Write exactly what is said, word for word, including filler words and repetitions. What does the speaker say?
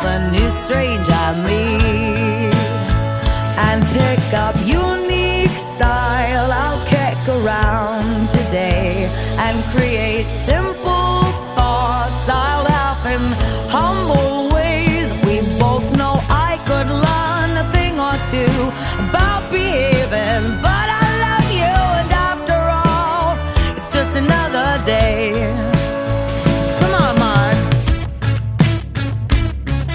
a new stranger I meet, and pick up unique style. I'll kick around today and create simple